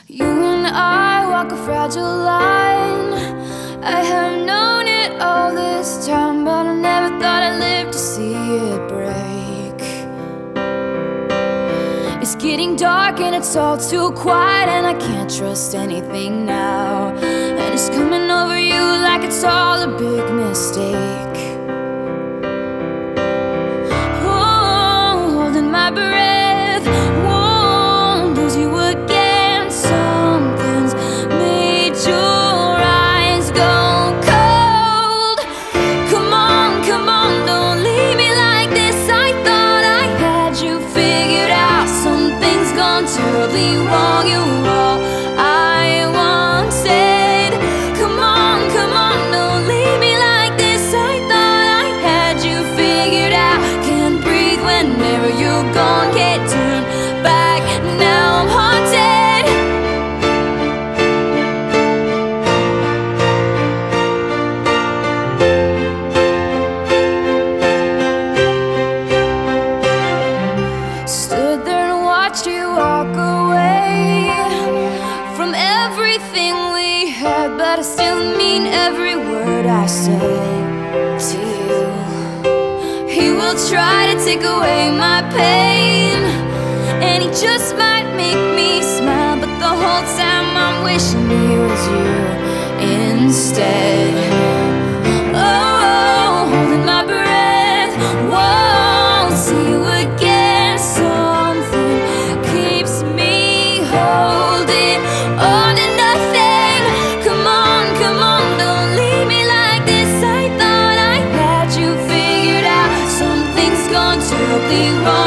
You and I walk a fragile line. I have known it all this time, but I never thought I'd live to see it break. It's getting dark and it's all too quiet, and I can't trust anything now. And it's coming over you like it's all a big mistake. Oh, holding my breath, won't lose you again. Something's made your eyes go cold. Come on, don't leave me like this. I thought I had you figured out. Something's gone terribly wrong. You're all I wanted. Come on, don't leave me like this. I thought I had you figured out. Can't breathe whenever you're gone. Can't turn back. Now I'm haunted. Stood there and watched you walk away from everything we had, but I still mean every word I say to you. He will try to take away my pain, and he just might make me smile, but the whole time I'm wishing he was you instead. Oh, holding my breath, won't see you again. Something keeps me holding on to nothing. Come on, don't leave me like this. I thought I had you figured out. Something's gone terribly wrong.